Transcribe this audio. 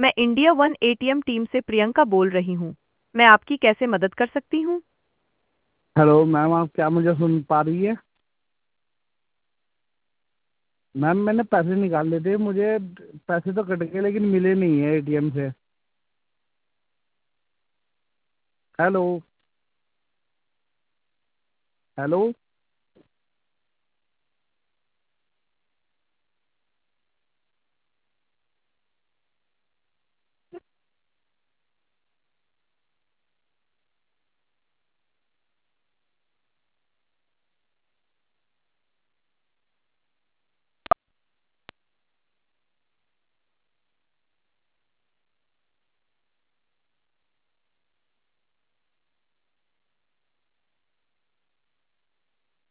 मैं India one ATM team से प्रियंका बोल रही हूँ। मैं आपकी कैसे मदद कर सकती हूँ? हेलो मैम, आप क्या मुझे सुन पा रही है? मैम मैंने पैसे निकाले थे, मुझे पैसे तो कट गए लेकिन मिले नहीं है एटीएम से। हेलो। हेलो।